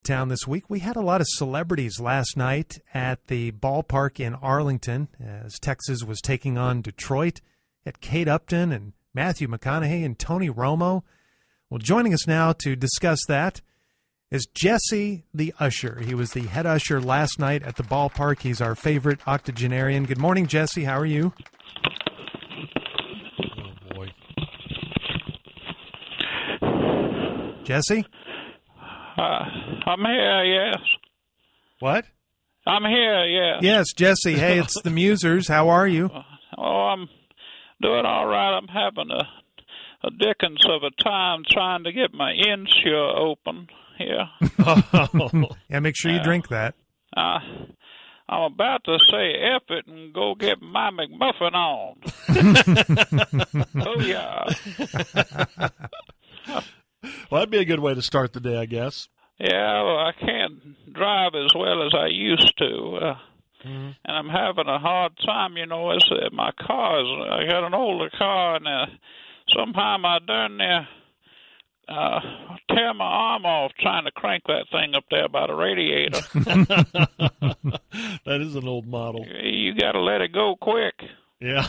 town this week. We had a lot of celebrities last night at the ballpark in Arlington as Texas was taking on Detroit. At Kate Upton and Matthew McConaughey and Tony Romo. Well, joining us now to discuss that is Jesse the Usher. He was the head usher last night at the ballpark. He's our favorite octogenarian. Good morning, Jesse. How are you? Oh, boy. Jesse? I'm here, yes. What? I'm here, yes. Yes, Jesse. Hey, it's the Musers. How are you? Oh, I'm doing all right. I'm having a dickens of a time trying to get my insure open here. Yeah, make sure you drink that. I'm about to say F it and go get my McMuffin on. Oh, yeah. Well, that'd be a good way to start the day, I guess. Yeah, well, I can't drive as well as I used to. And I'm having a hard time, you know. My car I got an older car, and somehow I done tear my arm off trying to crank that thing up there by the radiator. That is an old model. You got to let it go quick. Yeah.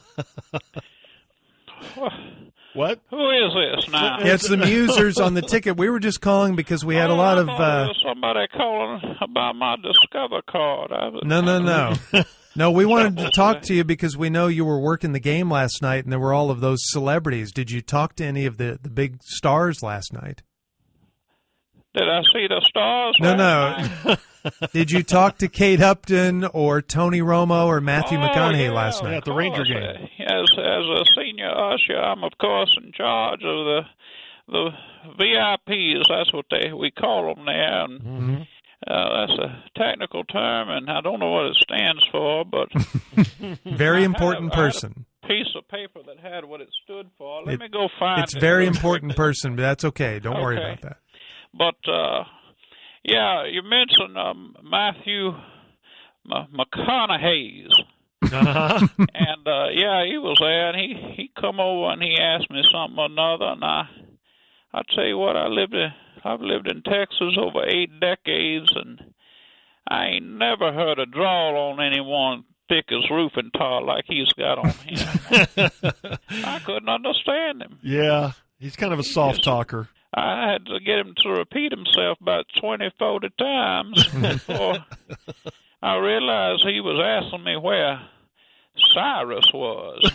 What? Who is this now? Yeah, it's the Musers on the ticket. We were just calling because we had a lot of... There was somebody calling about my Discover card. No. No, we wanted to talk to you because we know you were working the game last night and there were all of those celebrities. Did you talk to any of the big stars last night? Did I see the stars? No. Did you talk to Kate Upton or Tony Romo or Matthew McConaughey last night? At the Ranger game. As a senior usher, I'm, of course, in charge of the VIPs. That's what we call them there. And, that's a technical term, and I don't know what it stands for, but... Very important person. I had a piece of paper that had what it stood for. Let me go find it. It's very important person, but that's okay. Don't worry about that. But, yeah, you mentioned Matthew McConaughey. Uh-huh. And, yeah, he was there, and he come over and he asked me something or another, and I tell you what, I've lived in Texas over 8 decades, and I ain't never heard a drawl on anyone thick as roofing tar like he's got on him. I couldn't understand him. Yeah, he's kind of a soft talker. I had to get him to repeat himself about 20, 40 times before I realized he was asking me where Cyrus was.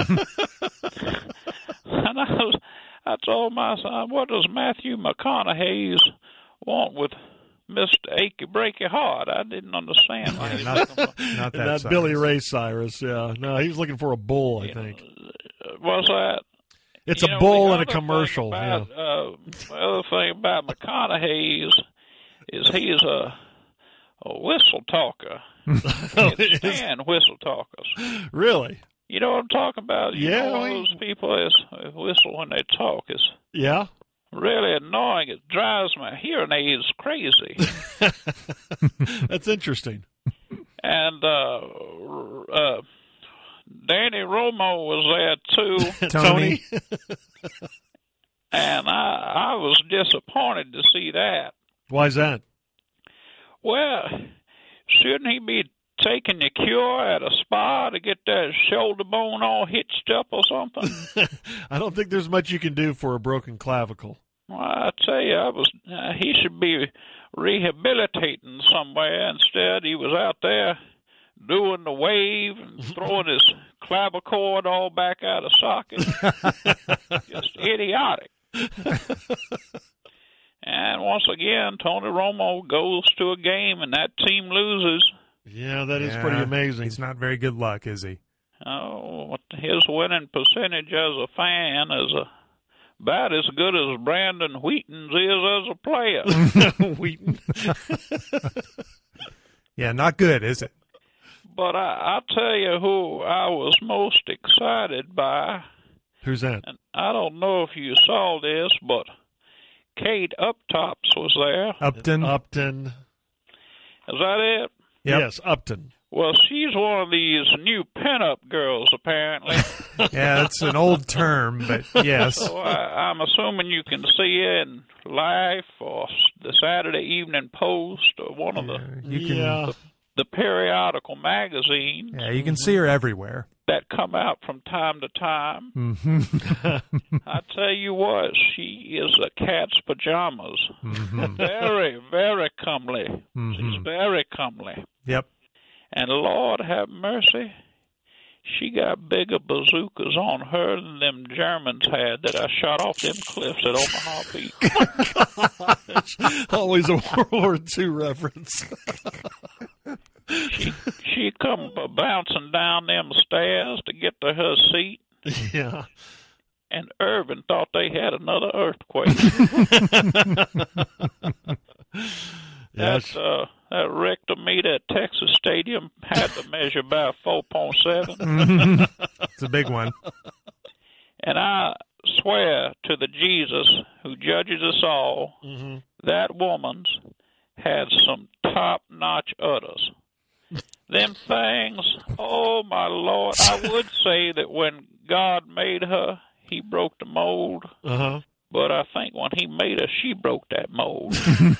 And I told my son, what does Matthew McConaughey want with Mr. Achy Breaky Heart? I didn't understand. Not that Not Billy Ray Cyrus, yeah. No, he was looking for a bull, I think. Was that? It's a bull in a commercial. The other thing about McConaughey is he's a whistle talker. Can't stand whistle talkers. Really? You know what I'm talking about? You know, one of those people that whistle when they talk is really annoying. It drives my hearing aids crazy. That's interesting. And Danny Romo was there too. Tony. And I was disappointed to see that. Why's that? Well, shouldn't he be taking the cure at a spa to get that shoulder bone all hitched up or something? I don't think there's much you can do for a broken clavicle. Well, I tell you, he should be rehabilitating somewhere. Instead, he was out there doing the wave and throwing his clavichord all back out of socket. Just idiotic. And once again, Tony Romo goes to a game and that team loses. Yeah, that is pretty amazing. He's not very good luck, is he? Oh, his winning percentage as a fan is about as good as Brandon Wheaton's is as a player. Wheaton. Yeah, not good, is it? But I'll tell you who I was most excited by. Who's that? And I don't know if you saw this, but Kate Uptops was there. Upton. Is that it? Yep. Yes, Upton. Well, she's one of these new pinup girls, apparently. Yeah, it's an old term, but yes. So I'm assuming you can see it. And Life or the Saturday Evening Post or one of the periodical magazines. Yeah, you can see her everywhere. That come out from time to time. Mm-hmm. I tell you what, she is a cat's pajamas. Mm-hmm. Very, very comely. Mm-hmm. She's very comely. Yep. And Lord have mercy, she got bigger bazookas on her than them Germans had that I shot off them cliffs at Omaha Beach. Gosh, always a World War II reference. She come bouncing down them stairs to get to her seat. Yeah. And Irvin thought they had another earthquake. Yes. That rectometer at Texas Stadium had to measure about 4.7. Mm-hmm. It's a big one. And I swear to the Jesus who judges us all, that woman's had some top-notch udders. Them things, oh, my Lord, I would say that when God made her, he broke the mold. Uh-huh. But I think when he made her, she broke that mold.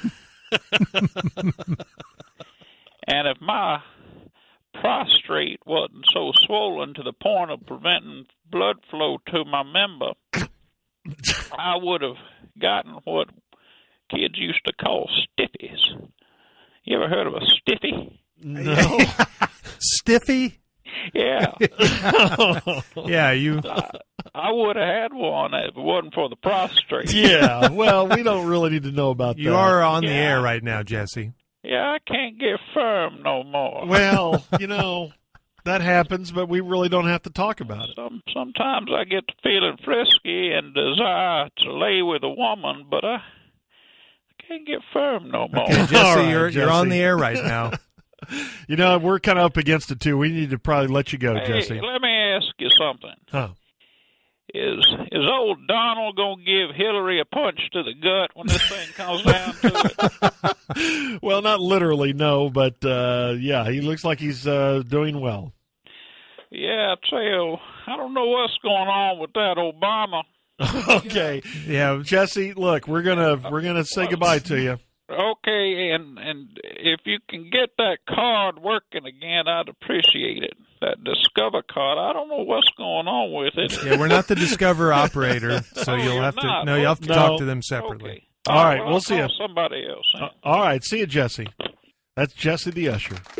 And if my prostrate wasn't so swollen to the point of preventing blood flow to my member, I would have gotten what kids used to call stiffies. You ever heard of a stiffy? No. Stiffy? Yeah. Yeah, you. I would have had one if it wasn't for the prostrate. Yeah, well, we don't really need to know about that. You are on the air right now, Jesse. Yeah, I can't get firm no more. Well, that happens, but we really don't have to talk about it. Sometimes I get to feeling frisky and desire to lay with a woman, but I can't get firm no more. Okay, Jesse, All right, you're on the air right now. We're kind of up against it, too. We need to probably let you go, Jesse. Let me ask you something. Huh. Is old Donald going to give Hillary a punch to the gut when this thing comes down to it? Well, not literally, no, but, he looks like he's doing well. Yeah, I tell you, I don't know what's going on with that Obama. Okay. Yeah, Jesse, look, we're gonna say goodbye to you. Okay, and if you can get that card working again, I'd appreciate it. That Discover card, I don't know what's going on with it. Yeah, we're not the Discover operator, so you'll have to talk to them separately. Okay. All right, well, we'll see you. Somebody else. All right, see you, Jesse. That's Jesse the Usher.